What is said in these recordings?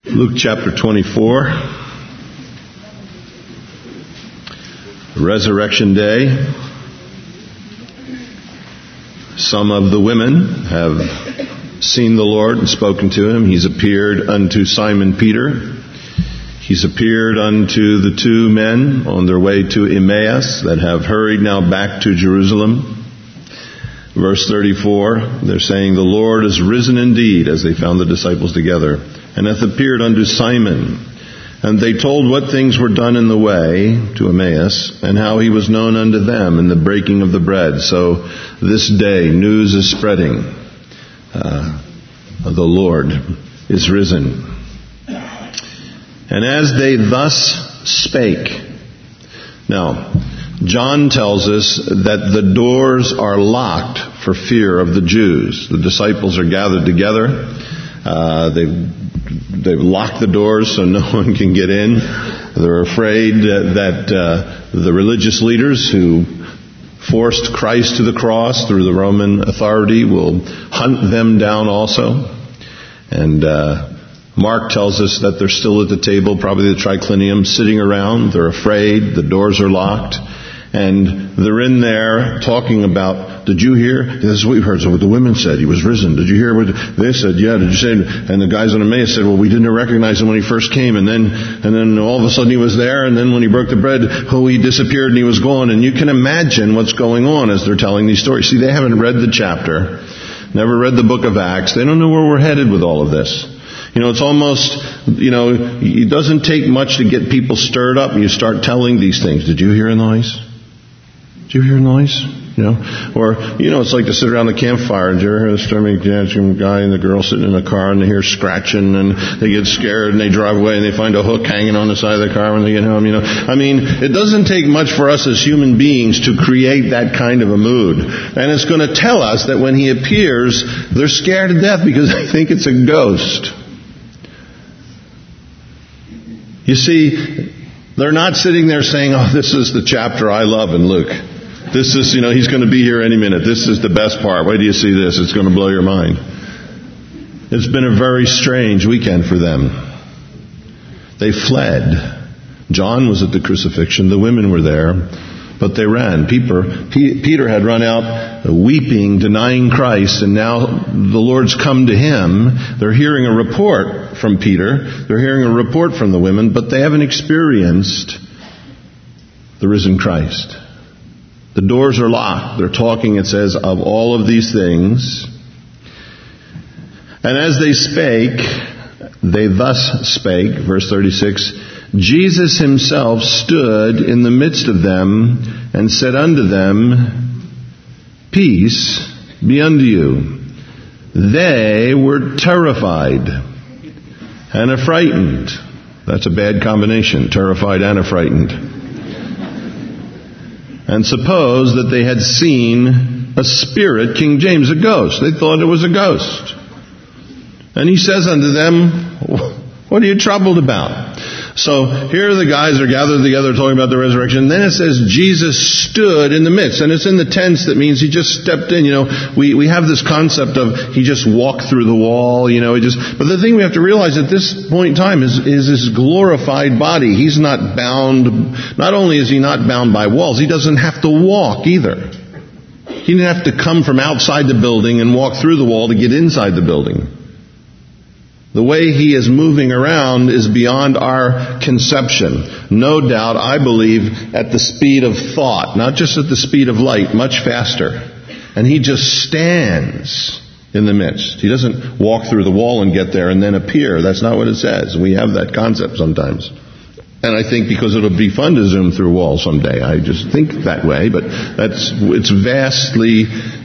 Luke chapter 24, Resurrection Day. Some of the women have seen the Lord and spoken to Him. He's appeared unto Simon Peter. He's appeared unto the two men on their way to Emmaus that have hurried now back to Jerusalem. Verse 34, they're saying, "The Lord is risen indeed," as they found the disciples together, "and hath appeared unto Simon." And they told what things were done in the way to Emmaus, and how He was known unto them in the breaking of the bread. So this day news is spreading. The Lord is risen. And as they thus spake. Now, John tells us that the doors are locked for fear of the Jews. The disciples are gathered together. They've locked the doors so no one can get in. They're afraid that the religious leaders who forced Christ to the cross through the Roman authority will hunt them down also. And Mark tells us that they're still at the table, probably the triclinium, sitting around. They're afraid. The doors are locked. And they're in there talking about, "Did you hear? This is what we heard. So what the women said, He was risen. Did you hear what they said? Yeah, did you say?" And the guys on Emmaus said, "Well, we didn't recognize Him when He first came. And then all of a sudden He was there. And then when He broke the bread, He disappeared and He was gone." And you can imagine what's going on as they're telling these stories. See, they haven't read the chapter, never read the book of Acts. They don't know where we're headed with all of this. It's almost, it doesn't take much to get people stirred up and you start telling these things. Did you hear a noise? Did you hear a noise? Or, it's like to sit around the campfire. Did you ever hear the stormy guy and the girl sitting in the car and they hear scratching and they get scared and they drive away and they find a hook hanging on the side of the car when they get home, it doesn't take much for us as human beings to create that kind of a mood. And it's going to tell us that when He appears, they're scared to death because they think it's a ghost. You see, they're not sitting there saying, "Oh, this is the chapter I love in Luke. This is, He's going to be here any minute. This is the best part. Wait till you see this. It's going to blow your mind." It's been a very strange weekend for them. They fled. John was at the crucifixion. The women were there, but they ran. Peter had run out weeping, denying Christ, and now the Lord's come to him. They're hearing a report from Peter. They're hearing a report from the women, but they haven't experienced the risen Christ. The doors are locked. They're talking, it says, of all of these things. And as they spake, they thus spake, verse 36, Jesus Himself stood in the midst of them and said unto them, "Peace be unto you." They were terrified and affrighted. That's a bad combination, terrified and affrighted. And suppose that they had seen a spirit, King James, a ghost. They thought it was a ghost. And He says unto them, "What are you troubled about?" So here the guys are gathered together talking about the resurrection. And then it says Jesus stood in the midst. And it's in the tense that means He just stepped in. We have this concept of He just walked through the wall. But the thing we have to realize at this point in time is His glorified body. He's not bound. Not only is He not bound by walls, He doesn't have to walk either. He didn't have to come from outside the building and walk through the wall to get inside the building. The way He is moving around is beyond our conception. No doubt, I believe, at the speed of thought, not just at the speed of light, much faster. And He just stands in the midst. He doesn't walk through the wall and get there and then appear. That's not what it says. We have that concept sometimes. And I think because it'll be fun to zoom through walls someday. I just think that way, but it's vastly,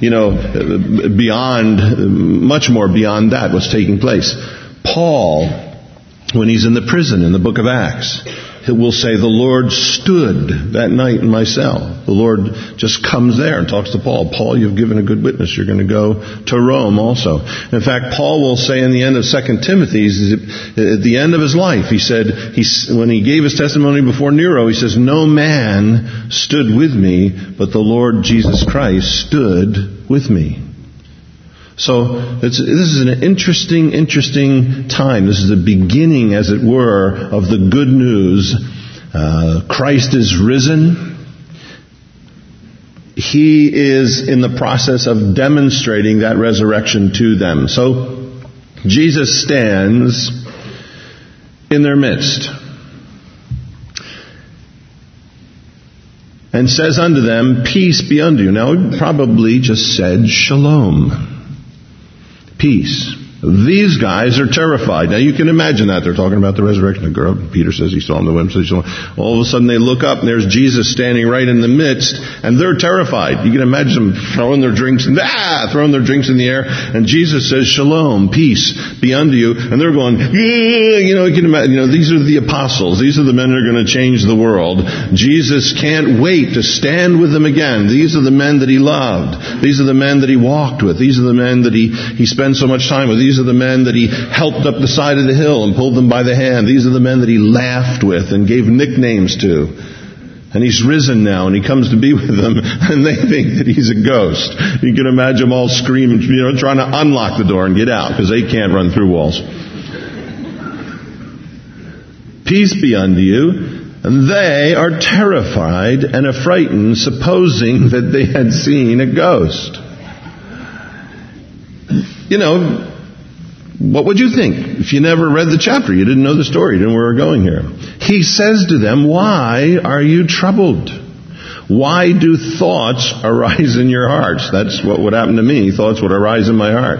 beyond, much more beyond that what's taking place. Paul, when he's in the prison in the book of Acts, he will say, "The Lord stood that night in my cell." The Lord just comes there and talks to Paul. "Paul, you've given a good witness. You're going to go to Rome also." In fact, Paul will say in the end of 2 Timothy, at the end of his life, he said, when he gave his testimony before Nero, he says, "No man stood with me, but the Lord Jesus Christ stood with me." So this is an interesting time. This is the beginning, as it were, of the good news. Christ is risen. He is in the process of demonstrating that resurrection to them. So Jesus stands in their midst and says unto them, peace be unto you. Now, he probably just said shalom. Peace. These guys are terrified. Now, you can imagine that. They're talking about the resurrection. Peter says he saw him. The women says he saw him. All of a sudden, they look up, and there's Jesus standing right in the midst, and they're terrified. You can imagine them throwing their drinks in the air, and Jesus says, shalom, peace be unto you. And they're going, you can imagine, these are the apostles. These are the men that are going to change the world. Jesus can't wait to stand with them again. These are the men that he loved. These are the men that he walked with. These are the men that he spent so much time with. These are the men that he helped up the side of the hill and pulled them by the hand. These are the men that he laughed with and gave nicknames to. And he's risen now, and he comes to be with them, and they think that he's a ghost. You can imagine them all screaming, trying to unlock the door and get out, because they can't run through walls. Peace be unto you. And they are terrified and affrighted, supposing that they had seen a ghost. What would you think if you never read the chapter? You didn't know the story. You didn't know where we're going here. He says to them, why are you troubled? Why do thoughts arise in your hearts? That's what would happen to me. Thoughts would arise in my heart.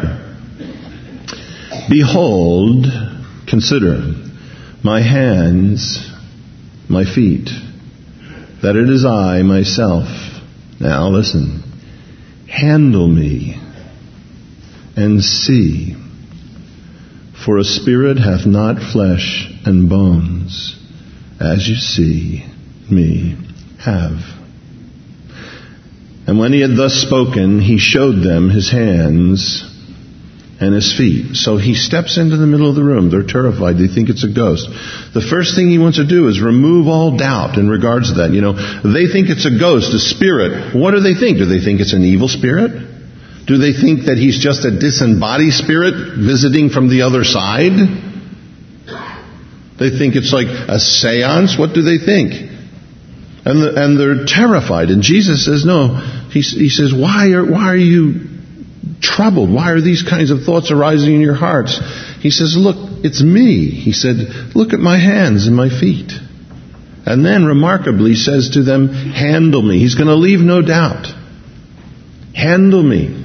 Behold, consider my hands, my feet, that it is I myself. Now listen. Handle me and see. For a spirit hath not flesh and bones, as you see me have. And when he had thus spoken, he showed them his hands and his feet. So he steps into the middle of the room. They're terrified. They think it's a ghost. The first thing he wants to do is remove all doubt in regards to that. They think it's a ghost, a spirit. What do they think? Do they think it's an evil spirit? Do they think that he's just a disembodied spirit visiting from the other side? They think it's like a seance? What do they think? And they're terrified. And Jesus says, no. He says, why are you troubled? Why are these kinds of thoughts arising in your hearts? He says, look, it's me. He said, look at my hands and my feet. And then remarkably says to them, handle me. He's going to leave no doubt. Handle me.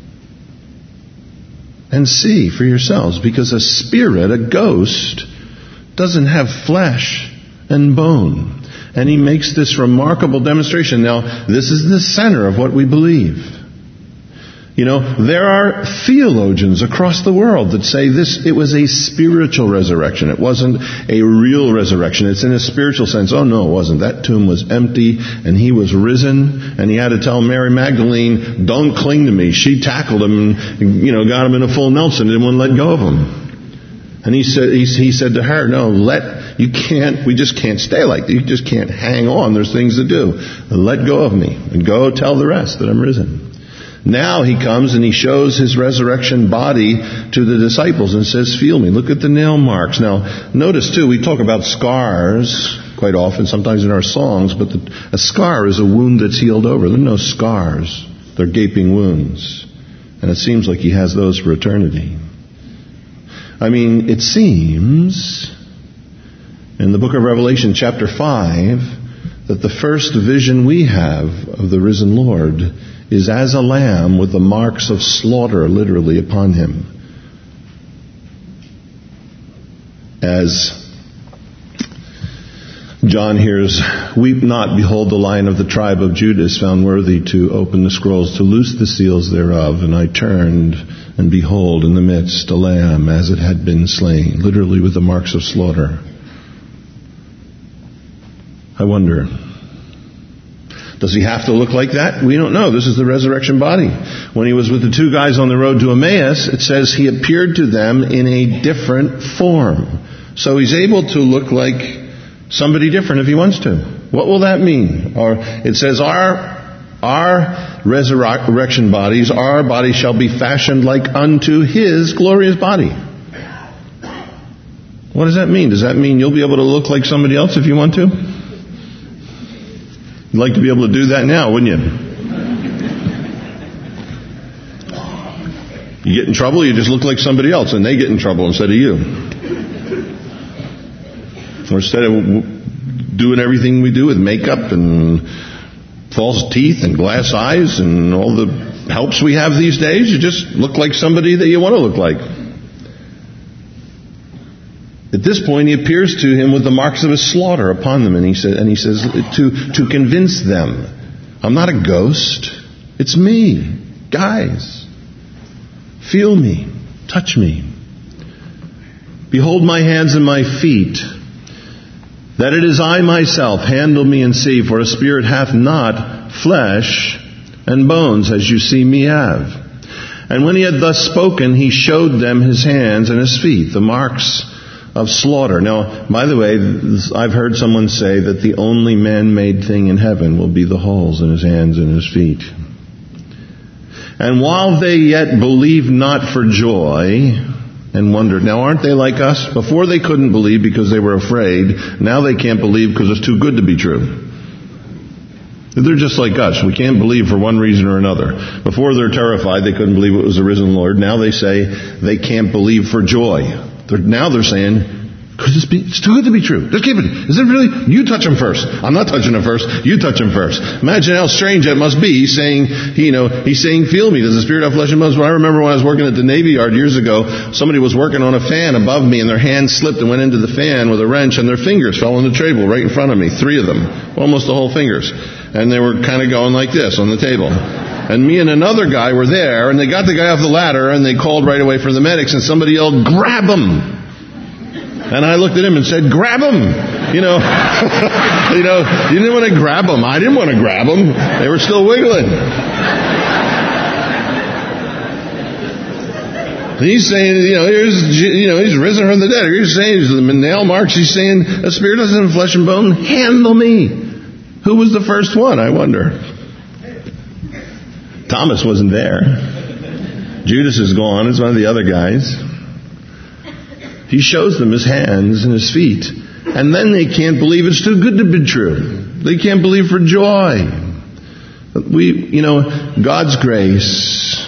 And see for yourselves, because a spirit, a ghost, doesn't have flesh and bone. And he makes this remarkable demonstration. Now, this is the center of what we believe. There are theologians across the world that say it was a spiritual resurrection. It wasn't a real resurrection. It's in a spiritual sense. Oh, no, it wasn't. That tomb was empty, and he was risen, and he had to tell Mary Magdalene, don't cling to me. She tackled him and, got him in a full Nelson and didn't want to let go of him. And he said to her, no, we just can't stay like that. You just can't hang on. There's things to do. Let go of me and go tell the rest that I'm risen. Now he comes and he shows his resurrection body to the disciples and says, feel me. Look at the nail marks. Now, notice too, we talk about scars quite often, sometimes in our songs, but a scar is a wound that's healed over. There are no scars. They're gaping wounds. And it seems like he has those for eternity. It seems in the book of Revelation chapter 5 that the first vision we have of the risen Lord is as a lamb with the marks of slaughter literally upon him. As John hears, weep not, behold the Lion of the tribe of Judah is found worthy to open the scrolls, to loose the seals thereof. And I turned, and behold, in the midst a lamb as it had been slain, literally with the marks of slaughter. I wonder, does he have to look like that? We don't know. This is the resurrection body. When he was with the two guys on the road to Emmaus, it says he appeared to them in a different form. So he's able to look like somebody different if he wants to. What will that mean? Or it says our Our resurrection bodies, our bodies shall be fashioned like unto His glorious body. What does that mean? Does that mean you'll be able to look like somebody else if you want to? You'd like to be able to do that now, wouldn't you? You get in trouble, you just look like somebody else, and they get in trouble instead of you. Or instead of doing everything we do with makeup and false teeth and glass eyes and all the helps we have these days, you just look like somebody that you want to look like. At this point, He appears to him with the marks of His slaughter upon them, and he says to convince them, I'm not a ghost. It's me. Guys, feel me. Touch me. Behold my hands and my feet, that it is I myself. Handle me and see, for a spirit hath not flesh and bones, as you see me have. And when He had thus spoken, He showed them His hands and His feet, the marks of slaughter. Now, by the way, I've heard someone say that the only man-made thing in heaven will be the holes in His hands and His feet. And while they yet believed not for joy and wondered. Now, aren't they like us? Before they couldn't believe because they were afraid. Now they can't believe because it's too good to be true. They're just like us. We can't believe for one reason or another. Before they're terrified, they couldn't believe it was the risen Lord. Now they say they can't believe for joy. Now they're saying, because it's too good to be true. Just keep it. Is it really? You touch him first. I'm not touching him first. You touch him first. Imagine how strange that must be. He's saying, feel me. Does the Spirit have flesh and bones? Well, I remember when I was working at the Navy Yard years ago, somebody was working on a fan above me and their hand slipped and went into the fan with a wrench and their fingers fell on the table right in front of me. 3 of them. Almost the whole fingers. And they were kind of going like this on the table. And me and another guy were there, and they got the guy off the ladder, and they called right away for the medics, and somebody yelled, grab him! And I looked at him and said, grab him! You didn't want to grab him. I didn't want to grab him. They were still wiggling. He's saying, he's risen from the dead. He's saying, the nail marks, he's saying, a spirit doesn't have flesh and bone, handle me. Who was the first one, I wonder? Thomas wasn't there. Judas is gone. It's one of the other guys. He shows them his hands and his feet. And then they can't believe it's too good to be true. They can't believe for joy. God's grace.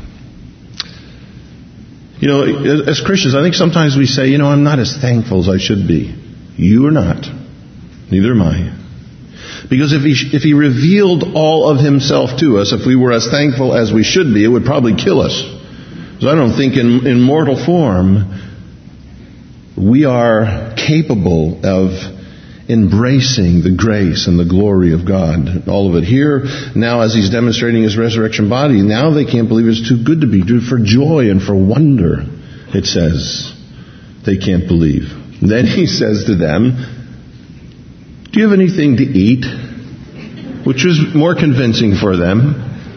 As Christians, I think sometimes we say, I'm not as thankful as I should be. You are not. Neither am I. Because if he revealed all of himself to us, if we were as thankful as we should be, it would probably kill us. Because I don't think in mortal form we are capable of embracing the grace and the glory of God. All of it. Here, now as he's demonstrating his resurrection body, now they can't believe it's too good to be true. For joy and for wonder, it says, they can't believe. Then he says to them, do you have anything to eat? Which was more convincing for them.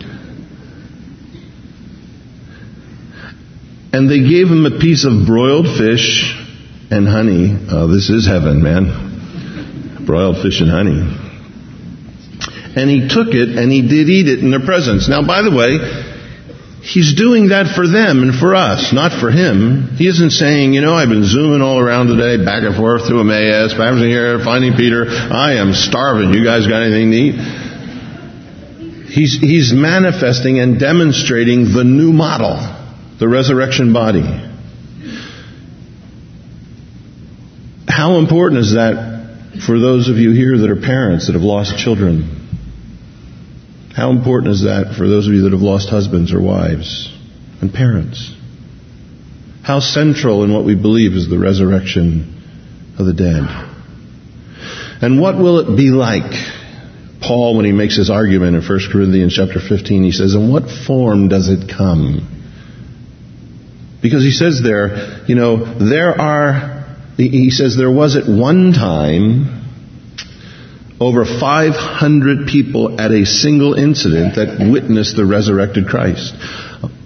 And they gave him a piece of broiled fish and honey. Oh, this is heaven, man. Broiled fish and honey. And he took it and he did eat it in their presence. Now, by the way, he's doing that for them and for us, not for him. He isn't saying, I've been zooming all around today, back and forth through Emmaus, back and here, finding Peter. I am starving. You guys got anything to eat? He's manifesting and demonstrating the new model, the resurrection body. How important is that for those of you here that are parents that have lost children? How important is that for those of you that have lost husbands or wives and parents? How central in what we believe is the resurrection of the dead? And what will it be like? Paul, when he makes his argument in 1 Corinthians chapter 15, he says, in what form does it come? Because he says there, he says there was at one time over 500 people at a single incident that witnessed the resurrected Christ.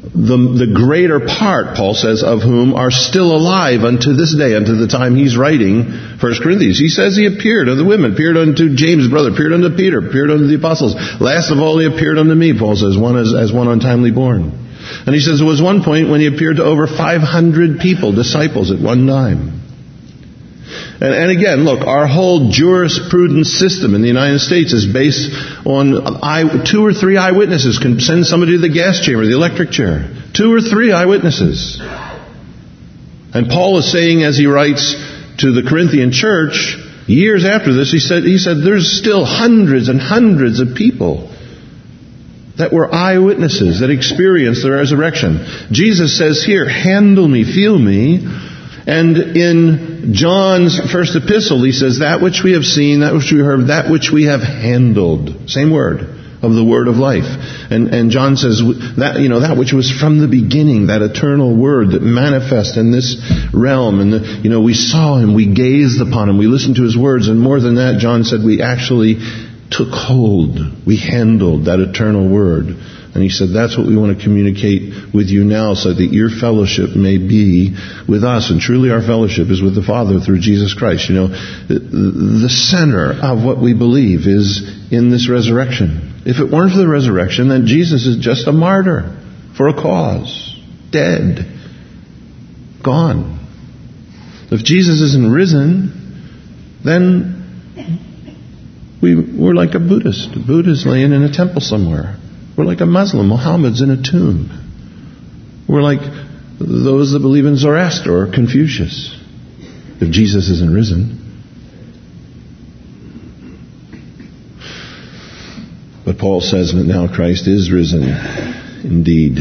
the greater part, Paul says, of whom are still alive unto this day, unto the time he's writing 1 Corinthians. He says he appeared unto the women, appeared unto James' brother, appeared unto Peter, appeared unto the apostles. Last of all, he appeared unto me, Paul says, as one untimely born. And he says there was one point when he appeared to over 500 people, disciples, at one time. And again, look, our whole jurisprudence system in the United States is based on 2 or 3 eyewitnesses can send somebody to the gas chamber, the electric chair. 2 or 3 eyewitnesses. And Paul is saying, as he writes to the Corinthian church, years after this, he said there's still hundreds and hundreds of people that were eyewitnesses that experienced the resurrection. Jesus says here, handle me, feel me. And in John's first epistle, he says, that which we have seen, that which we heard, that which we have handled. Same word, of the word of life. And John says, that which was from the beginning, that eternal word that manifests in this realm. And, we saw him, we gazed upon him, we listened to his words. And more than that, John said, we actually took hold, we handled that eternal word. And he said, that's what we want to communicate with you now, so that your fellowship may be with us. And truly our fellowship is with the Father through Jesus Christ. The center of what we believe is in this resurrection. If it weren't for the resurrection, then Jesus is just a martyr for a cause. Dead. Gone. If Jesus isn't risen, then we're like a Buddhist. A Buddha's laying in a temple somewhere. We're like a Muslim. Muhammad's in a tomb. We're like those that believe in Zoroaster or Confucius. If Jesus isn't risen. But Paul says that now Christ is risen indeed.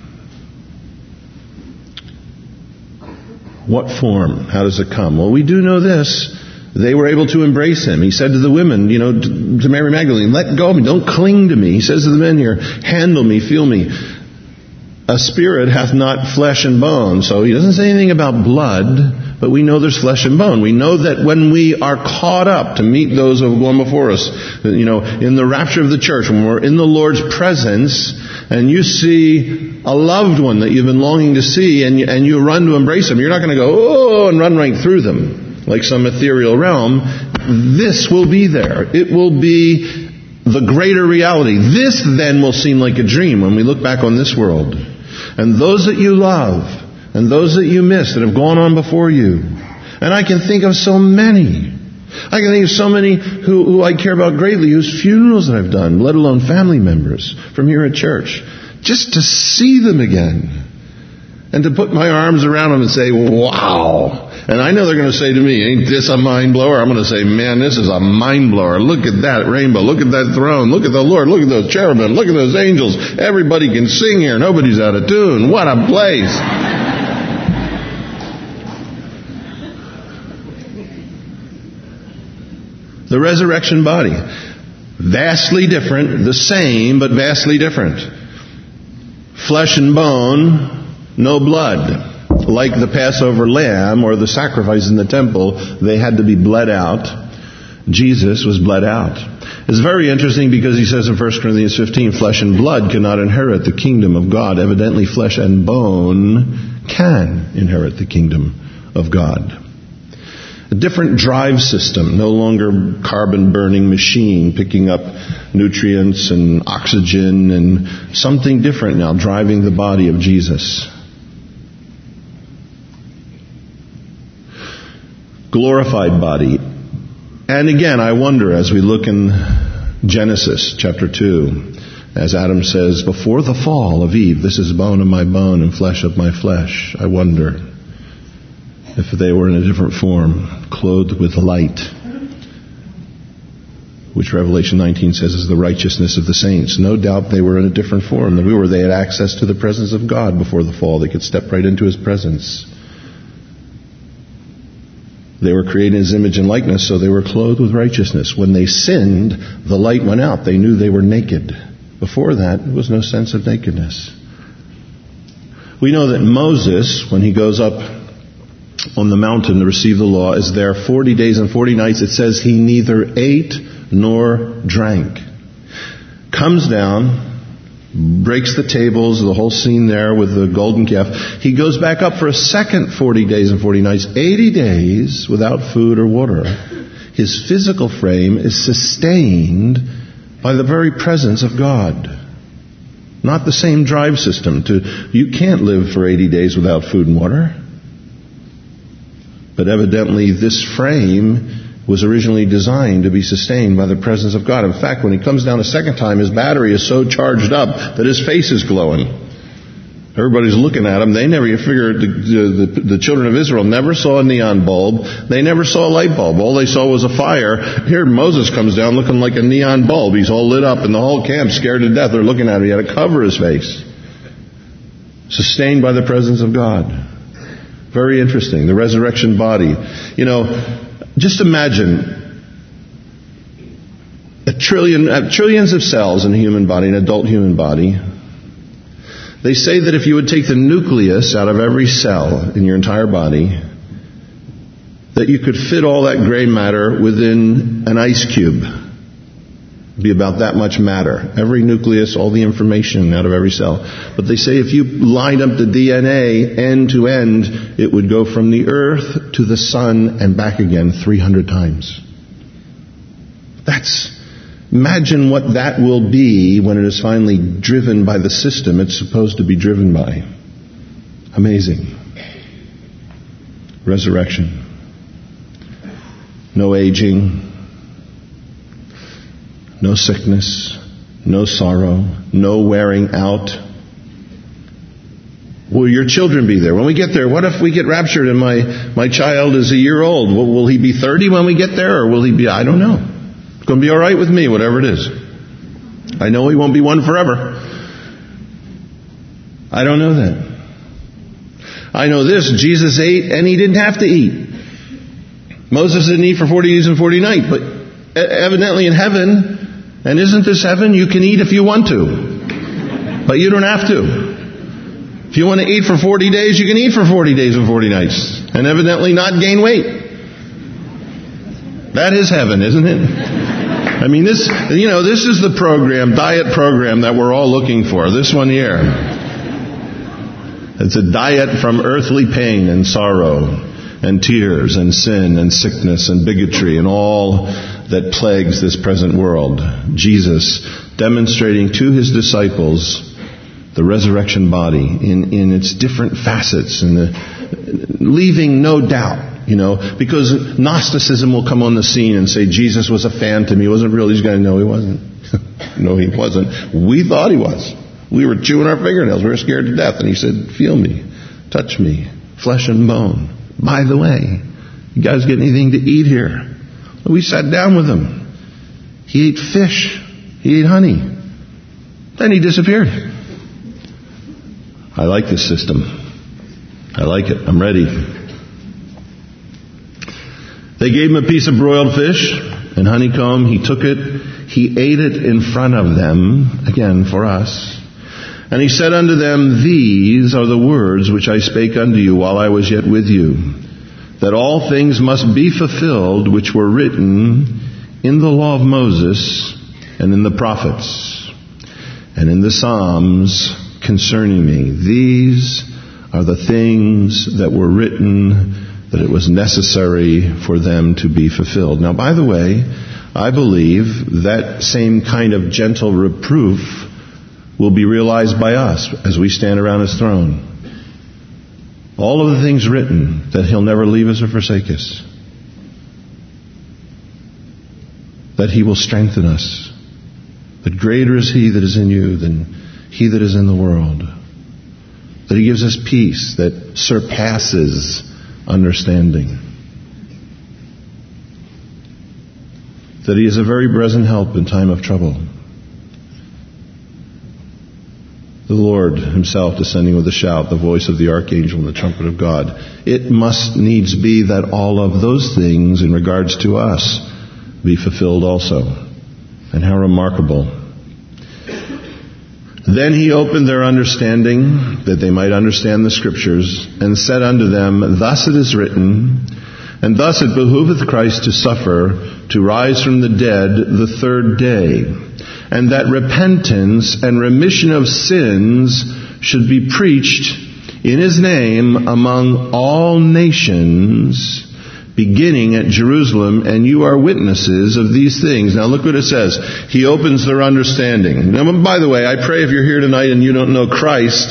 What form? How does it come? Well, we do know this. They were able to embrace him. He said to the women, to Mary Magdalene, let go of me, don't cling to me. He says to the men here, handle me, feel me. A spirit hath not flesh and bone. So he doesn't say anything about blood, but we know there's flesh and bone. We know that when we are caught up to meet those who have gone before us, in the rapture of the church, when we're in the Lord's presence, and you see a loved one that you've been longing to see, and you run to embrace them, you're not going to go, oh, and run right through them like some ethereal realm. This will be there. It will be the greater reality. This then will seem like a dream when we look back on this world. And those that you love, and those that you miss that have gone on before you. And I can think of so many. I can think of so many who I care about greatly, whose funerals that I've done, let alone family members from here at church. Just to see them again. And to put my arms around them and say, wow. And I know they're going to say to me, ain't this a mind blower? I'm going to say, man, this is a mind blower. Look at that rainbow. Look at that throne. Look at the Lord. Look at those cherubim. Look at those angels. Everybody can sing here. Nobody's out of tune. What a place. The resurrection body. Vastly different. The same, but vastly different. Flesh and bone. No blood. Like the Passover lamb or the sacrifice in the temple, they had to be bled out. Jesus was bled out. It's very interesting because he says in 1 Corinthians 15, flesh and blood cannot inherit the kingdom of God. Evidently, flesh and bone can inherit the kingdom of God. A different drive system, no longer carbon-burning machine picking up nutrients and oxygen, and something different now driving the body of Jesus. Glorified body. And again, I wonder as we look in Genesis chapter 2, as Adam says, before the fall of Eve, this is bone of my bone and flesh of my flesh. I wonder if they were in a different form, clothed with light, which Revelation 19 says is the righteousness of the saints. No doubt they were in a different form than we were. They had access to the presence of God before the fall. They could step right into His presence. They were created in His image and likeness, so they were clothed with righteousness. When they sinned, the light went out. They knew they were naked. Before that, there was no sense of nakedness. We know that Moses, when he goes up on the mountain to receive the law, is there 40 days and 40 nights. It says he neither ate nor drank. Comes down, breaks the tables, the whole scene there with the golden calf. He goes back up for a second 40 days and 40 nights, 80 days without food or water. His physical frame is sustained by the very presence of God. Not the same drive system. You can't live for 80 days without food and water. But evidently this frame was originally designed to be sustained by the presence of God. In fact, when he comes down a second time, his battery is so charged up that his face is glowing. Everybody's looking at him. They never figured, the children of Israel never saw a neon bulb. They never saw a light bulb. All they saw was a fire. Here Moses comes down looking like a neon bulb. He's all lit up, and the whole camp scared to death. They're looking at him. He had to cover his face. Sustained by the presence of God. Very interesting. The resurrection body. Just imagine trillions of cells in a human body, an adult human body. They say that if you would take the nucleus out of every cell in your entire body, that you could fit all that gray matter within an ice cube. It'd be about that much matter. Every nucleus, all the information out of every cell. But they say if you lined up the DNA end to end, it would go from the earth to the sun and back again 300 times. Imagine what that will be when it is finally driven by the system it's supposed to be driven by. Amazing. Resurrection. No aging. No sickness. No sorrow. No wearing out. Will your children be there? When we get there, what if we get raptured and my child is a year old? Will he be 30 when we get there? Or will he be, I don't know. It's going to be all right with me, whatever it is. I know he won't be one forever. I don't know that. I know this, Jesus ate and he didn't have to eat. Moses didn't eat for 40 days and 40 nights, but evidently in heaven, and isn't this heaven, you can eat if you want to. But you don't have to. If you want to eat for 40 days, you can eat for 40 days and 40 nights. And evidently not gain weight. That is heaven, isn't it? I mean, this is the diet program that we're all looking for. This one here. It's a diet from earthly pain and sorrow and tears and sin and sickness and bigotry and all that plagues this present world. Jesus demonstrating to his disciples the resurrection body in its different facets and leaving no doubt. Because Gnosticism will come on the scene and say Jesus was a phantom. He wasn't real. He's going to know he wasn't. No, he wasn't. We thought he was. We were chewing our fingernails. We were scared to death. And he said, feel me, touch me, flesh and bone. By the way, you guys get anything to eat here? We sat down with him. He ate fish. He ate honey. Then he disappeared. I like this system. I like it. I'm ready. They gave him a piece of broiled fish and honeycomb. He took it. He ate it in front of them, again for us. And he said unto them, these are the words which I spake unto you while I was yet with you, that all things must be fulfilled which were written in the law of Moses and in the prophets and in the Psalms concerning me. These are the things that were written that it was necessary for them to be fulfilled. Now, by the way, I believe that same kind of gentle reproof will be realized by us as we stand around his throne. All of the things written, that he'll never leave us or forsake us. That he will strengthen us. That greater is he that is in you than he that is in the world. That he gives us peace that surpasses understanding. That he is a very present help in time of trouble. The Lord himself descending with a shout, the voice of the archangel and the trumpet of God. It must needs be that all of those things in regards to us be fulfilled also. And how remarkable. Then he opened their understanding, that they might understand the Scriptures, and said unto them, thus it is written, and thus it behooveth Christ to suffer, to rise from the dead the third day, and that repentance and remission of sins should be preached in His name among all nations, beginning at Jerusalem, and you are witnesses of these things. Now look what it says. He opens their understanding. Now, by the way, I pray if you're here tonight and you don't know Christ,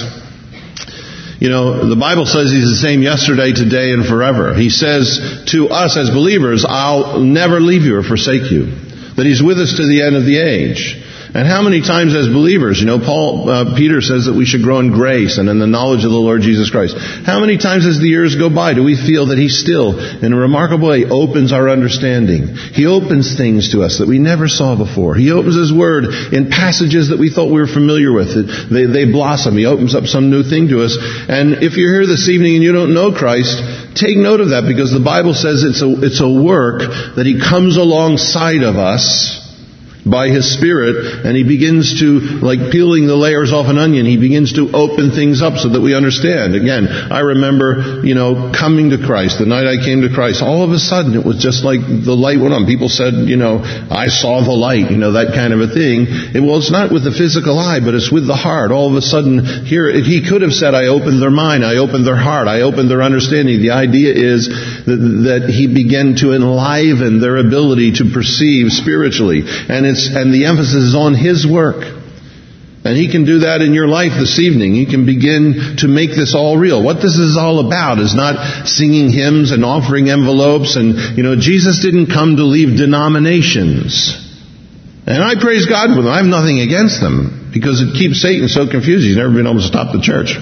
the Bible says He's the same yesterday, today, and forever. He says to us as believers, I'll never leave you or forsake you. That He's with us to the end of the age. And how many times as believers, Peter says that we should grow in grace and in the knowledge of the Lord Jesus Christ. How many times as the years go by do we feel that He still, in a remarkable way, opens our understanding? He opens things to us that we never saw before. He opens His Word in passages that we thought we were familiar with. They blossom. He opens up some new thing to us. And if you're here this evening and you don't know Christ, take note of that, because the Bible says it's a work that He comes alongside of us by His Spirit, and He begins to, like peeling the layers off an onion, He begins to open things up so that we understand. Again, I remember, coming to Christ. The night I came to Christ, all of a sudden it was just like the light went on. People said, I saw the light, that kind of a thing. It's not with the physical eye, but it's with the heart. All of a sudden, here, He could have said, I opened their mind, I opened their heart, I opened their understanding. The idea is that He began to enliven their ability to perceive spiritually. And the emphasis is on His work. And He can do that in your life this evening. He can begin to make this all real. What this is all about is not singing hymns and offering envelopes. And, Jesus didn't come to leave denominations. And I praise God for them. I have nothing against them, because it keeps Satan so confused. He's never been able to stop the church.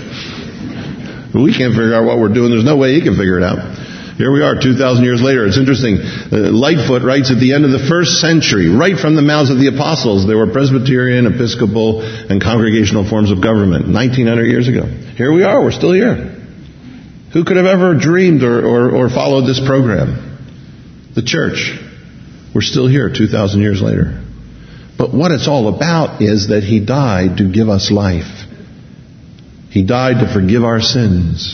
We can't figure out what we're doing. There's no way he can figure it out. Here we are 2,000 years later. It's interesting. Lightfoot writes at the end of the first century, right from the mouths of the apostles, there were Presbyterian, Episcopal, and congregational forms of government 1,900 years ago. Here we are. We're still here. Who could have ever dreamed or followed this program? The church. We're still here 2,000 years later. But what it's all about is that He died to give us life. He died to forgive our sins,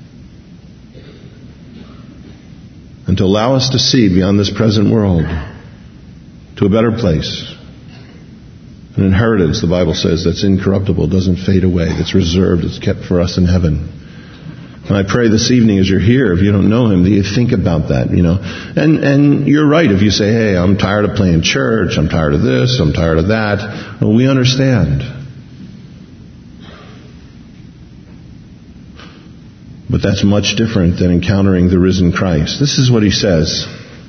and to allow us to see beyond this present world to a better place. An inheritance, the Bible says, that's incorruptible, doesn't fade away, that's reserved, it's kept for us in heaven. And I pray this evening as you're here, if you don't know Him, that you think about that, And you're right if you say, hey, I'm tired of playing church, I'm tired of this, I'm tired of that. Well, we understand. But that's much different than encountering the risen Christ. This is what He says.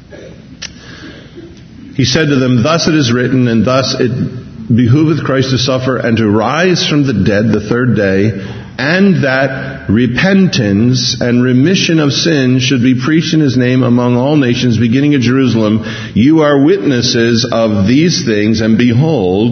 He said to them, thus it is written, and thus it behooveth Christ to suffer and to rise from the dead the third day, and that repentance and remission of sin should be preached in His name among all nations, beginning at Jerusalem. You are witnesses of these things, and behold,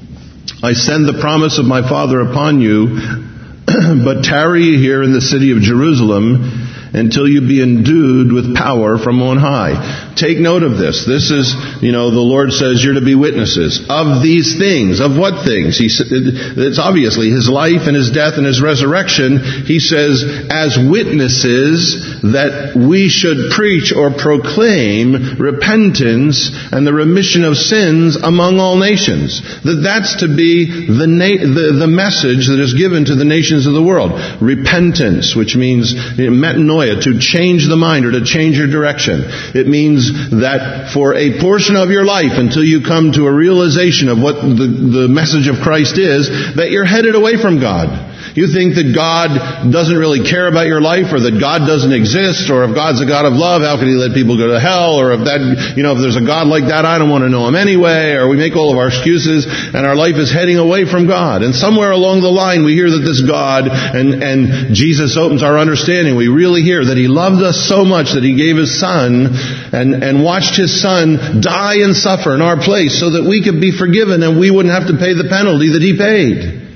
I send the promise of my Father upon you, but tarry ye here in the city of Jerusalem until you be endued with power from on high. Take note of this. This is, the Lord says you're to be witnesses of these things. Of what things? It's obviously His life and His death and His resurrection. He says, as witnesses, that we should preach or proclaim repentance and the remission of sins among all nations. That's to be the message that is given to the nations of the world. Repentance, which means metanoia, to change the mind or to change your direction. It means that for a portion of your life, until you come to a realization of what the message of Christ is, that you're headed away from God. You think that God doesn't really care about your life, or that God doesn't exist, or if God's a God of love, how can He let people go to hell? Or if there's a God like that, I don't want to know Him anyway. Or we make all of our excuses, and our life is heading away from God. And somewhere along the line, we hear that this God and Jesus opens our understanding. We really hear that He loved us so much that He gave His Son and watched His Son die and suffer in our place so that we could be forgiven and we wouldn't have to pay the penalty that He paid.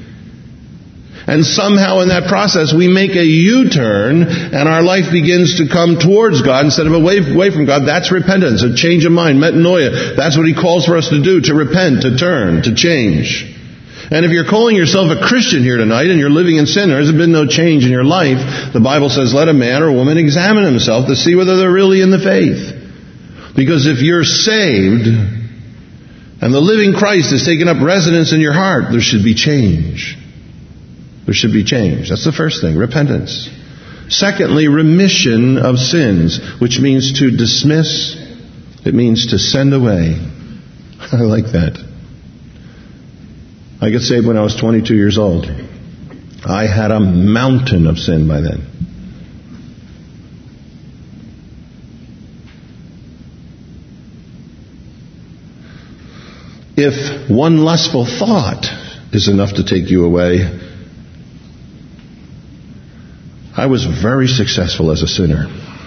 And somehow in that process we make a U-turn and our life begins to come towards God instead of away from God. That's repentance, a change of mind, metanoia. That's what He calls for us to do, to repent, to turn, to change. And if you're calling yourself a Christian here tonight and you're living in sin, there hasn't been no change in your life, the Bible says let a man or woman examine himself to see whether they're really in the faith. Because if you're saved, and the living Christ has taken up residence in your heart, there should be change. There should be change. That's the first thing, repentance. Secondly, remission of sins, which means to dismiss. It means to send away. I like that. I got saved when I was 22 years old. I had a mountain of sin by then. If one lustful thought is enough to take you away, I was very successful as a sinner.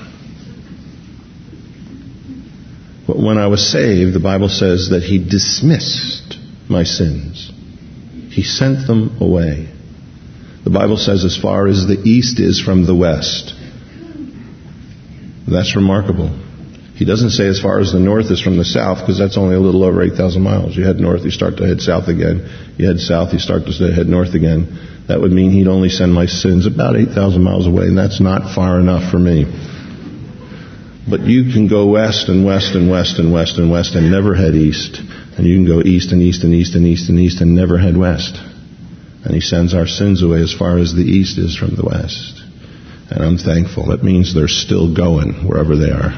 But when I was saved, the Bible says that He dismissed my sins. He sent them away. The Bible says as far as the east is from the west. That's remarkable. He doesn't say as far as the north is from the south, because that's only a little over 8,000 miles. You head north, you start to head south again. You head south, you start to head north again. That would mean He'd only send my sins about 8,000 miles away, and that's not far enough for me. But you can go west and west and west and west and west and never head east. And you can go east and east and east and east and east and never head west. And He sends our sins away as far as the east is from the west. And I'm thankful. That means they're still going wherever they are.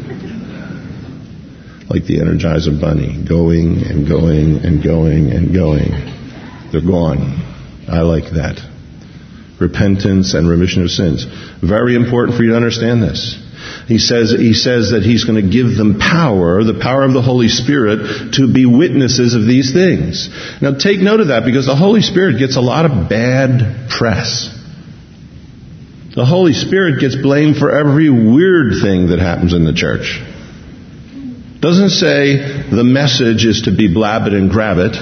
Like the Energizer Bunny, going and going and going and going. They're gone. I like that. Repentance and remission of sins. Very important for you to understand this. He says that He's going to give them power, the power of the Holy Spirit, to be witnesses of these things. Now take note of that, because the Holy Spirit gets a lot of bad press. The Holy Spirit gets blamed for every weird thing that happens in the church. Doesn't say the message is to be blab it and grab it.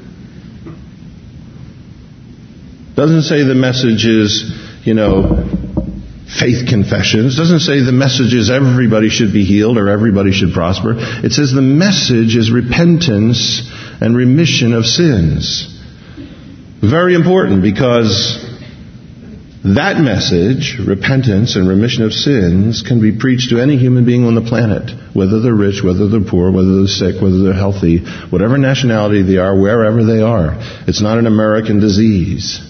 Doesn't say the message is, faith confessions. Doesn't say the message is everybody should be healed or everybody should prosper. It says the message is repentance and remission of sins. Very important, because that message, repentance and remission of sins, can be preached to any human being on the planet, whether they're rich, whether they're poor, whether they're sick, whether they're healthy, whatever nationality they are, wherever they are. It's not an American disease.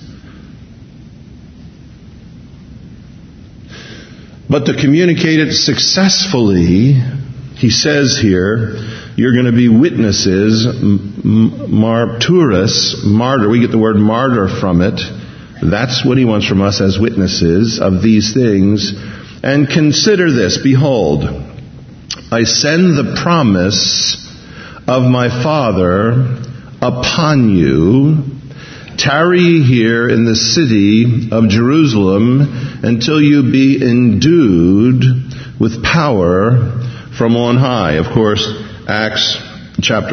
But to communicate it successfully, he says here, you're going to be witnesses, martyrs, martyr. We get the word martyr from it. That's what he wants from us as witnesses of these things. And consider this, behold, I send the promise of my Father upon you. Tarry here in the city of Jerusalem until you be endued with power from on high. Of course, Acts chapter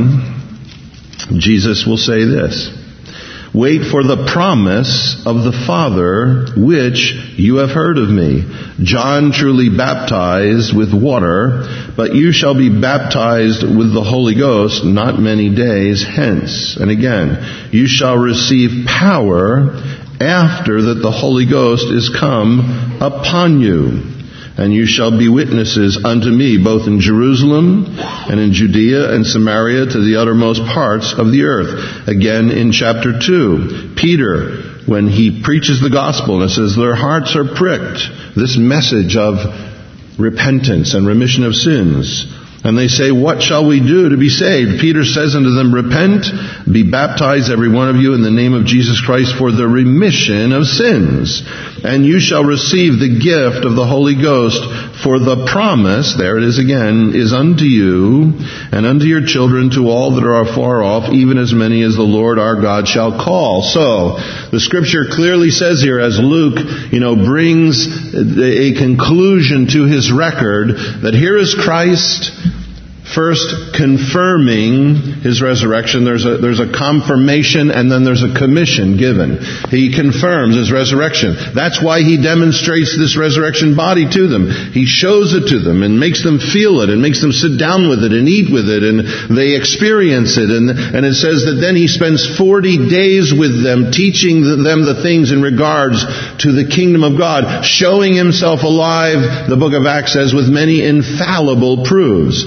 1, Jesus will say this. Wait for the promise of the Father, which you have heard of me. John truly baptized with water, but you shall be baptized with the Holy Ghost not many days hence. And again, you shall receive power after that the Holy Ghost is come upon you. And you shall be witnesses unto me, both in Jerusalem and in Judea and Samaria to the uttermost parts of the earth. Again, in chapter 2, Peter, when he preaches the gospel, and it says their hearts are pricked, this message of repentance and remission of sins. And they say, what shall we do to be saved? Peter says unto them, repent, be baptized every one of you in the name of Jesus Christ for the remission of sins. And you shall receive the gift of the Holy Ghost, for the promise, there it is again, is unto you and unto your children, to all that are afar off, even as many as the Lord our God shall call. So, the scripture clearly says here, as Luke, brings a conclusion to his record, that here is Christ first confirming his resurrection. There's a confirmation, and then there's a commission given. He confirms his resurrection. That's why he demonstrates this resurrection body to them. He shows it to them and makes them feel it and makes them sit down with it and eat with it, and they experience it. And it says that then he spends 40 days with them, teaching them the things in regards to the kingdom of God, showing himself alive, the book of Acts says, with many infallible proofs. That's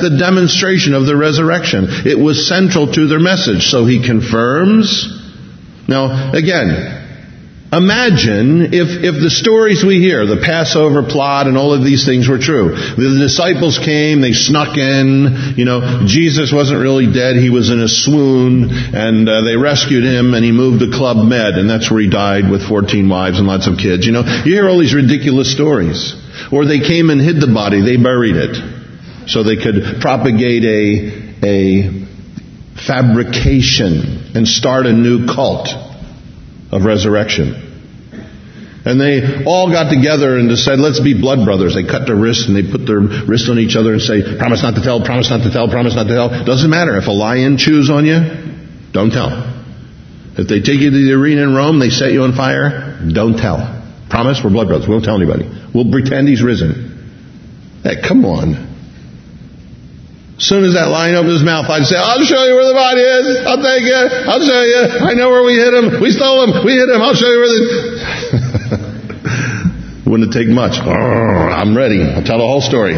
the demonstration of the resurrection. It was central to their message. So he confirms. Now, again, imagine if the stories we hear, the Passover plot and all of these things were true. The disciples came, they snuck in, Jesus wasn't really dead, he was in a swoon, and they rescued him and he moved to Club Med, and that's where he died with 14 wives and lots of kids. You hear all these ridiculous stories. Or they came and hid the body, they buried it, so they could propagate a fabrication and start a new cult of resurrection. And they all got together and just said, let's be blood brothers. They cut their wrists and they put their wrist on each other and say, promise not to tell, promise not to tell, promise not to tell. Doesn't matter. If a lion chews on you, don't tell. If they take you to the arena in Rome, they set you on fire, don't tell. Promise, we're blood brothers. We won't tell anybody. We'll pretend he's risen. Hey, come on. As soon as that lion opened his mouth, I'd say, I'll show you where the body is. I'll take you. I'll show you. I know where we hid him. We stole him. We hid him. I'll show you where Wouldn't take much. I'm ready. I'll tell the whole story.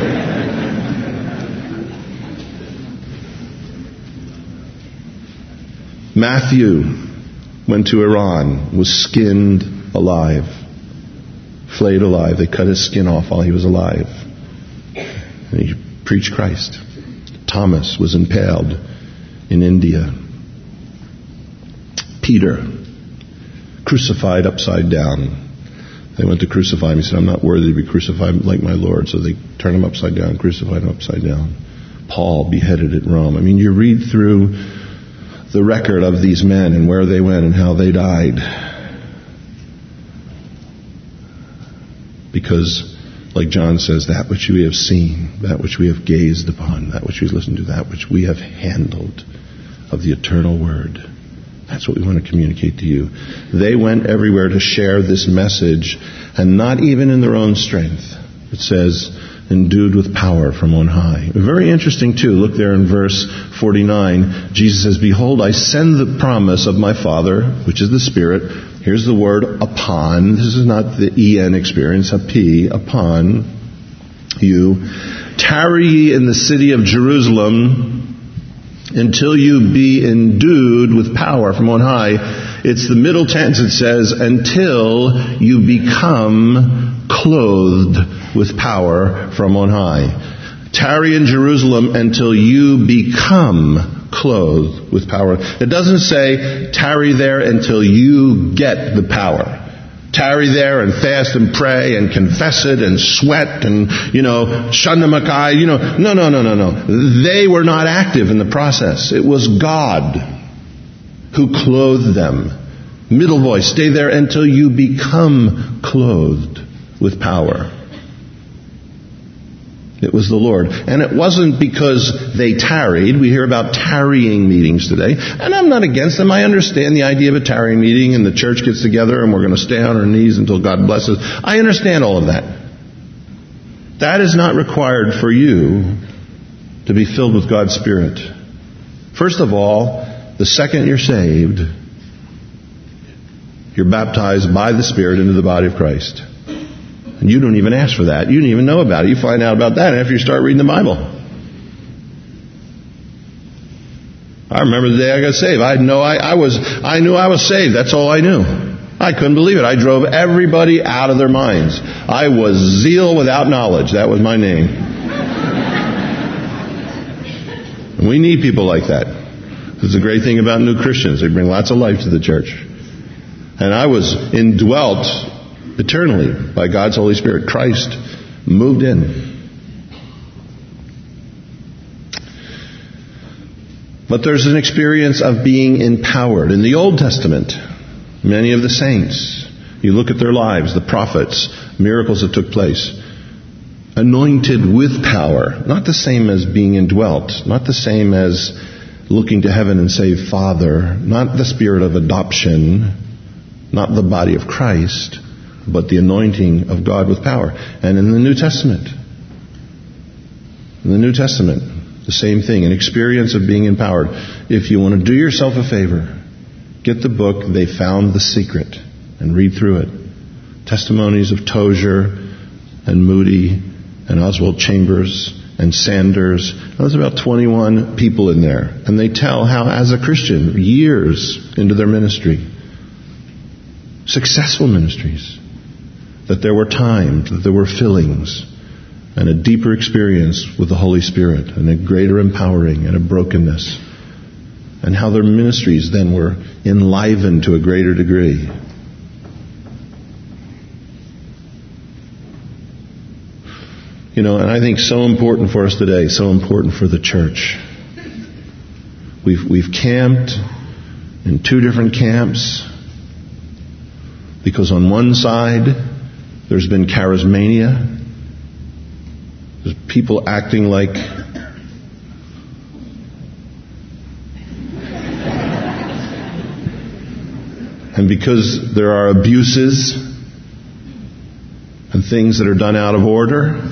Matthew went to Iran, was skinned alive, flayed alive. They cut his skin off while he was alive. And he preached Christ. Thomas was impaled in India. Peter, crucified upside down. They went to crucify him. He said, I'm not worthy to be crucified like my Lord. So they turned him upside down, crucified him upside down. Paul beheaded at Rome. I mean, you read through the record of these men and where they went and how they died. Because, like John says, that which we have seen, that which we have gazed upon, that which we have listened to, that which we have handled of the eternal word. That's what we want to communicate to you. They went everywhere to share this message, and not even in their own strength. It says, endued with power from on high. Very interesting too. Look there in verse 49. Jesus says, behold, I send the promise of my Father, which is the Spirit. Here's the word upon. This is not the en experience, a p, upon you. Tarry ye in the city of Jerusalem until you be endued with power from on high. It's the middle tense. It says, until you become clothed with power from on high. Tarry in Jerusalem until you become clothed with power. It doesn't say tarry there until you get the power. Tarry there and fast and pray and confess it and sweat and, shandamakai, No. They were not active in the process. It was God who clothed them. Middle voice, stay there until you become clothed with power. It was the Lord. And it wasn't because they tarried. We hear about tarrying meetings today. And I'm not against them. I understand the idea of a tarrying meeting and the church gets together and we're going to stay on our knees until God blesses. I understand all of that. That is not required for you to be filled with God's Spirit. First of all, the second you're saved, you're baptized by the Spirit into the body of Christ. And you don't even ask for that. You don't even know about it. You find out about that after you start reading the Bible. I remember the day I got saved. I knew I was saved. That's all I knew. I couldn't believe it. I drove everybody out of their minds. I was zeal without knowledge. That was my name. And we need people like that. This is the great thing about new Christians. They bring lots of life to the church. And I was indwelt eternally by God's Holy Spirit. Christ moved in. But there's an experience of being empowered. In the Old Testament, many of the saints, you look at their lives, the prophets, miracles that took place, anointed with power. Not the same as being indwelt. Not the same as looking to heaven and say, Father. Not the spirit of adoption. Not the body of Christ, but the anointing of God with power. And in the New Testament, the same thing, an experience of being empowered. If you want to do yourself a favor, get the book, They Found the Secret, and read through it. Testimonies of Tozer and Moody and Oswald Chambers and Sanders. There's about 21 people in there. And they tell how, as a Christian, years into their ministry, successful ministries, that there were times, that there were fillings, and a deeper experience with the Holy Spirit, and a greater empowering and a brokenness, and how their ministries then were enlivened to a greater degree. And I think so important for us today, so important for the church. We've camped in two different camps, because on one side there's been charismania. There's people acting like and because there are abuses and things that are done out of order,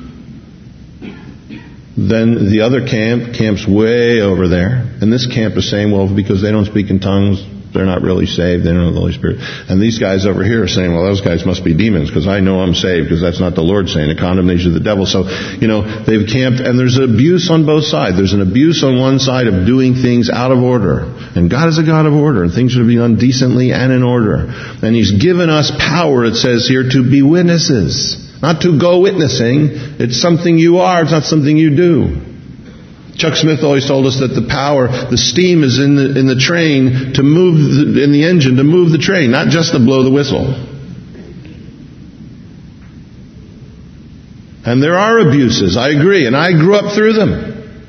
then the other camp's way over there. And this camp is saying, well, because they don't speak in tongues, they're not really saved. They don't know the Holy Spirit. And these guys over here are saying, well, those guys must be demons, because I know I'm saved, because that's not the Lord saying. The condemnation of the devil. So, they've camped, and there's abuse on both sides. There's an abuse on one side of doing things out of order. And God is a God of order, and things are to be done decently and in order. And He's given us power, it says here, to be witnesses. Not to go witnessing. It's something you are. It's not something you do. Chuck Smith always told us that the power, the steam is in the train to move, in the engine to move the train, not just to blow the whistle. And there are abuses, I agree, and I grew up through them.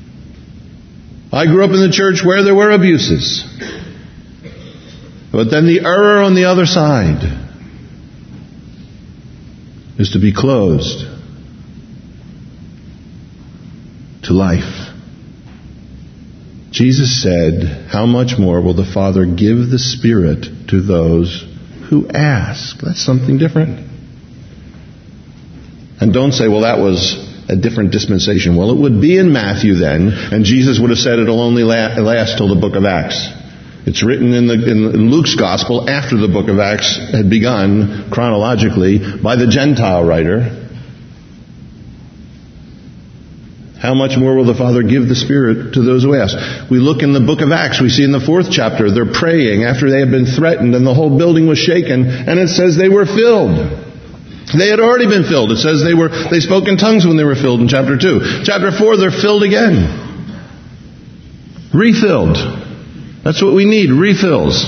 I grew up in the church where there were abuses. But then the error on the other side is to be closed to life. Jesus said, how much more will the Father give the Spirit to those who ask? That's something different. And don't say, well, that was a different dispensation. Well, it would be in Matthew then, and Jesus would have said it'll only last till the book of Acts. It's written in Luke's Gospel after the book of Acts had begun, chronologically, by the Gentile writer. How much more will the Father give the Spirit to those who ask? We look in the book of Acts, we see in the 4th chapter, they're praying after they had been threatened and the whole building was shaken, and it says they were filled. They had already been filled. It says they spoke in tongues when they were filled in chapter 2. Chapter 4, they're filled again. Refilled. That's what we need, refills.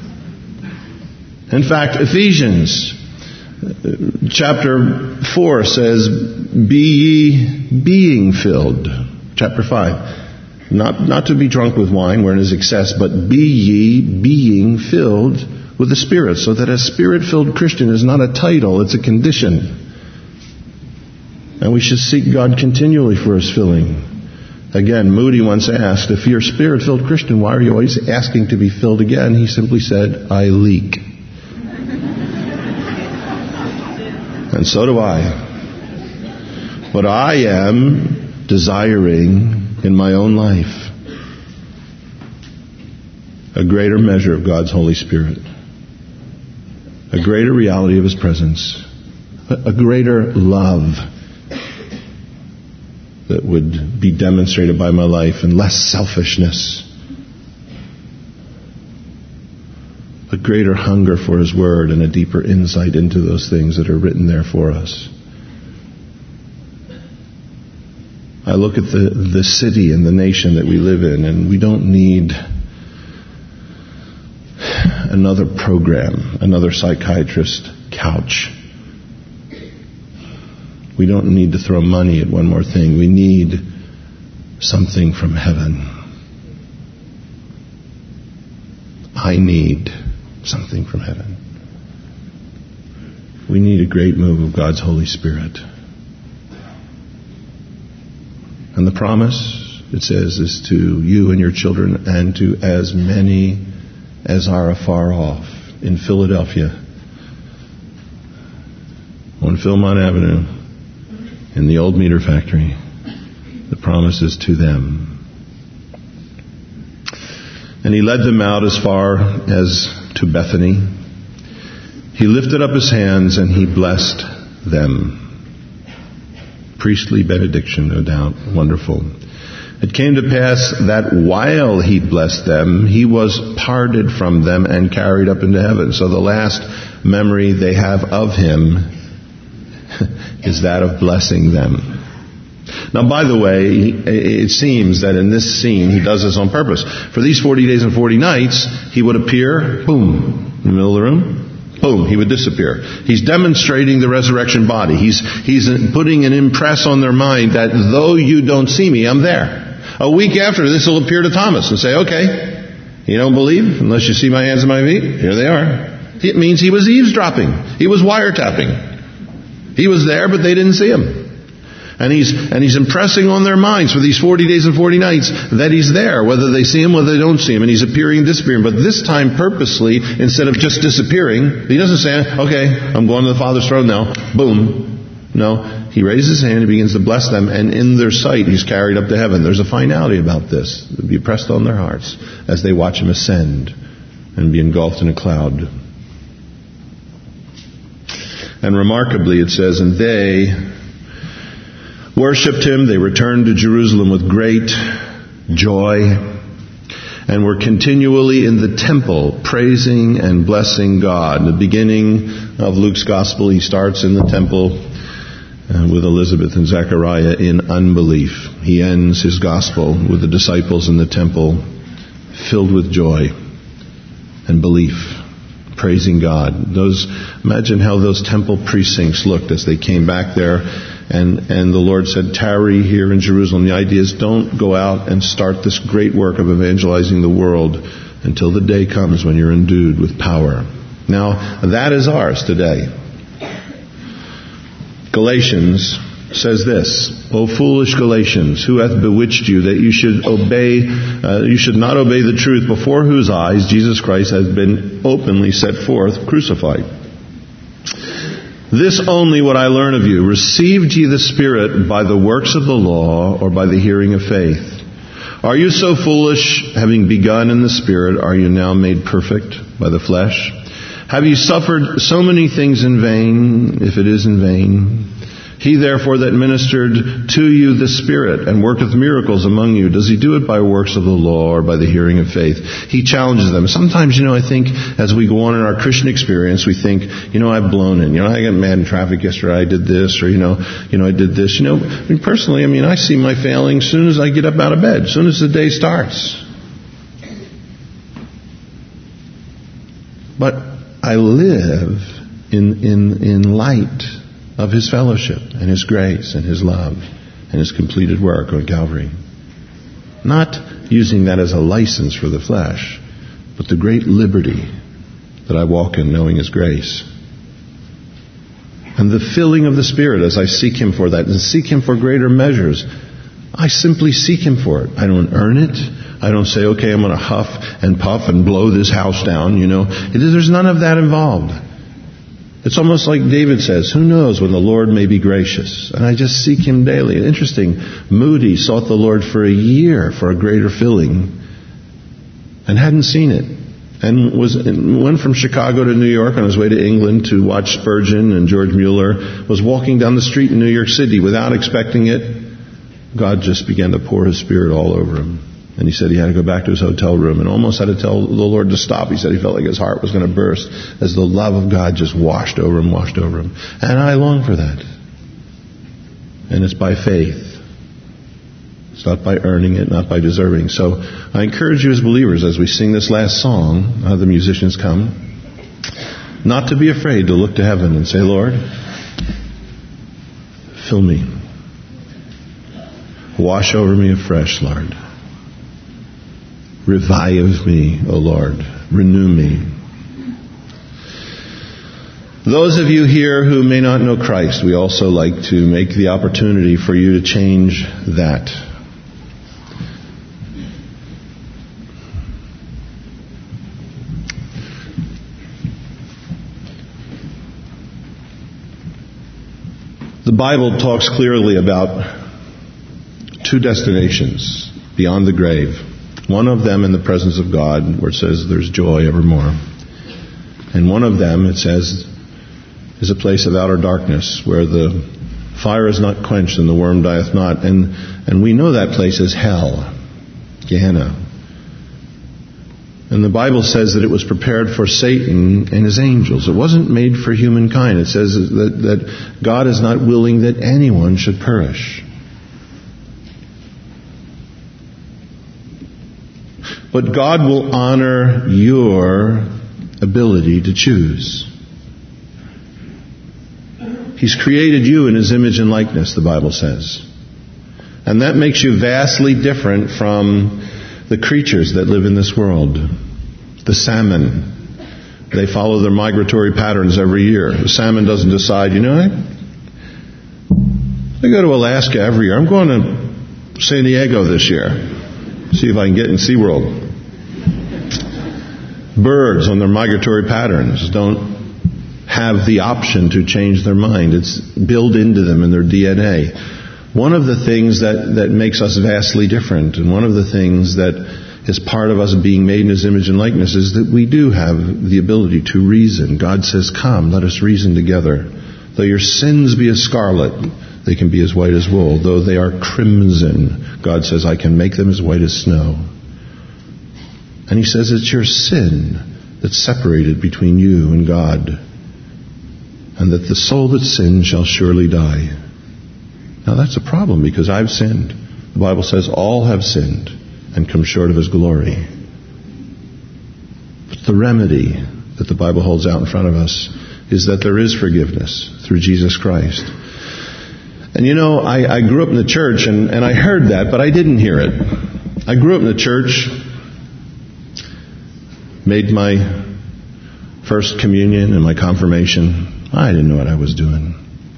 In fact, Ephesians chapter 4 says, be ye being filled. Chapter 5. Not to be drunk with wine wherein is excess, but be ye being filled with the Spirit. So that a Spirit-filled Christian is not a title, it's a condition. And we should seek God continually for His filling. Again, Moody once asked, if you're a Spirit-filled Christian, why are you always asking to be filled again? He simply said, I leak. And so do I. But I am desiring in my own life a greater measure of God's Holy Spirit, a greater reality of His presence, a greater love that would be demonstrated by my life, and less selfishness, a greater hunger for His Word, and a deeper insight into those things that are written there for us. I look at the city and the nation that we live in, and we don't need another program, another psychiatrist couch. We don't need to throw money at one more thing. We need something from heaven. I need something from heaven. We need a great move of God's Holy Spirit. And the promise, it says, is to you and your children and to as many as are afar off. In Philadelphia, on Philmont Avenue, in the old meter factory, the promise is to them. And He led them out as far as to Bethany. He lifted up His hands and He blessed them. priestly benediction, no doubt. Wonderful. It came to pass that while he blessed them, he was parted from them and carried up into heaven. So the last memory they have of him is that of blessing them. Now, by the way, it seems that in this scene, he does this on purpose. For these 40 days and 40 nights, he would appear, boom, in the middle of the room, boom, he would disappear. He's demonstrating the resurrection body. He's putting an impress on their mind that though you don't see me, I'm there. A week after, this will appear to Thomas and say, okay, you don't believe unless you see my hands and my feet? Here they are. It means he was eavesdropping. He was wiretapping. He was there, but they didn't see him. And he's impressing on their minds for these 40 days and 40 nights that he's there, whether they see him, whether they don't see him. And he's appearing and disappearing. But this time purposely, instead of just disappearing, he doesn't say, okay, I'm going to the Father's throne now. Boom. No, he raises his hand and begins to bless them, and in their sight he's carried up to heaven. There's a finality about this. It'll be pressed on their hearts as they watch him ascend and be engulfed in a cloud. And remarkably it says, and they worshipped him, they returned to Jerusalem with great joy, and were continually in the temple praising and blessing God. In the beginning of Luke's gospel, he starts in the temple with Elizabeth and Zechariah in unbelief. He ends his gospel with the disciples in the temple filled with joy and belief, praising God. Imagine how those temple precincts looked as they came back there. And the Lord said, tarry here in Jerusalem. The idea is don't go out and start this great work of evangelizing the world until the day comes when you're endued with power. Now, that is ours today. Galatians says this, O foolish Galatians, who hath bewitched you that you should not obey the truth, before whose eyes Jesus Christ has been openly set forth, crucified. This only would I learn of you. Received ye the Spirit by the works of the law, or by the hearing of faith? Are you so foolish, having begun in the Spirit, are you now made perfect by the flesh? Have you suffered so many things in vain, if it is in vain? He therefore that ministered to you the Spirit and worketh miracles among you, does he do it by works of the law or by the hearing of faith? He challenges them. Sometimes, I think as we go on in our Christian experience, we think, I've blown it. I got mad in traffic yesterday, I did this, or, I did this. Personally, I see my failings as soon as I get up out of bed, as soon as the day starts. But I live in light of his fellowship and his grace and his love and his completed work on Calvary. Not using that as a license for the flesh, but the great liberty that I walk in knowing his grace. And the filling of the Spirit as I seek him for that and seek him for greater measures. I simply seek him for it. I don't earn it. I don't say, okay, I'm going to huff and puff and blow this house down, There's none of that involved. It's almost like David says, who knows when the Lord may be gracious? And I just seek him daily. Interesting, Moody sought the Lord for a year for a greater filling and hadn't seen it. And went from Chicago to New York on his way to England to watch Spurgeon and George Mueller, was walking down the street in New York City without expecting it. God just began to pour his Spirit all over him. And he said he had to go back to his hotel room and almost had to tell the Lord to stop. He said he felt like his heart was going to burst as the love of God just washed over him. And I long for that. And it's by faith. It's not by earning it, not by deserving. So I encourage you as believers, as we sing this last song, the musicians come, not to be afraid to look to heaven and say, Lord, fill me. Wash over me afresh, Lord. Revive me, O Lord. Renew me. Those of you here who may not know Christ, we also like to make the opportunity for you to change that. The Bible talks clearly about two destinations beyond the grave. One of them in the presence of God, where it says there's joy evermore. And one of them, it says, is a place of outer darkness, where the Fire is not quenched and the worm dieth not. And we know that place as hell, Gehenna. And the Bible says that it was prepared for Satan and his angels. It wasn't made for humankind. It says that God is not willing that anyone should perish. But God will honor your ability to choose. He's created you in His image and likeness, the Bible says. And that makes you vastly different from the creatures that live in this world. The salmon, they follow their migratory patterns every year. The salmon doesn't decide, I go to Alaska every year. I'm going to San Diego this year. See if I can get in SeaWorld. Birds on their migratory patterns don't have the option to change their mind. It's built into them in their DNA. One of the things that makes us vastly different, and one of the things that is part of us being made in His image and likeness, is that we do have the ability to reason. God says, come, let us reason together. Though your sins be as scarlet, they can be as white as wool. Though they are crimson, God says, I can make them as white as snow. And He says it's your sin that's separated between you and God, and that the soul that sins shall surely die. Now that's a problem, because I've sinned. The Bible says all have sinned and come short of His glory. But the remedy that the Bible holds out in front of us is that there is forgiveness through Jesus Christ. And I grew up in the church and I heard that, but I didn't hear it. I grew up in the church, made my first communion and my confirmation. I didn't know what I was doing.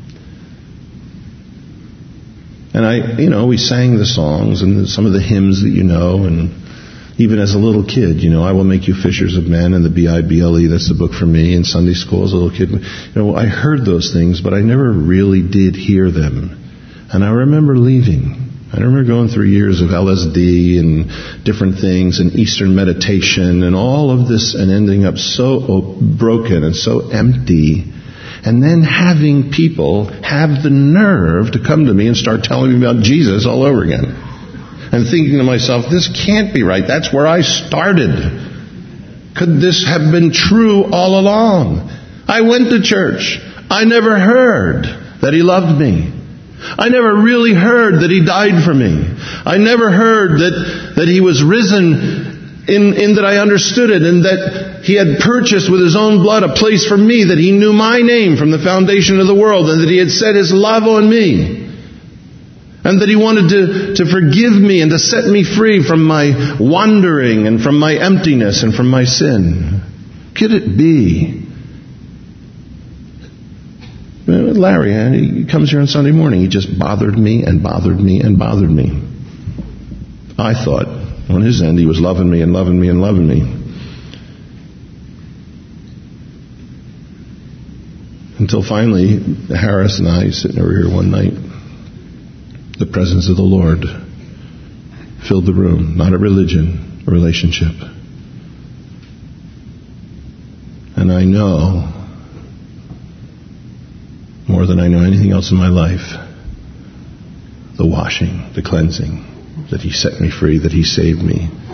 And we sang the songs and some of the hymns that and even as a little kid, I will make you fishers of men, and the Bible, that's the book for me, in Sunday school as a little kid. I heard those things, but I never really did hear them. And I remember leaving. I remember going through years of LSD and different things and Eastern meditation and all of this, and ending up so broken and so empty. And then having people have the nerve to come to me and start telling me about Jesus all over again. And thinking to myself, this can't be right. That's where I started. Could this have been true all along? I went to church. I never heard that He loved me. I never really heard that He died for me. I never heard that He was risen in that I understood it, and that He had purchased with His own blood a place for me, that He knew my name from the foundation of the world, and that He had set His love on me, and that He wanted to forgive me and to set me free from my wandering and from my emptiness and from my sin. Could it be? Larry, he comes here on Sunday morning. He just bothered me and bothered me and bothered me. I thought on his end he was loving me and loving me and loving me. Until finally, Harris and I, sitting over here one night, the presence of the Lord filled the room. Not a religion, a relationship. And I know, more than I know anything else in my life, the washing, the cleansing, that He set me free, that He saved me,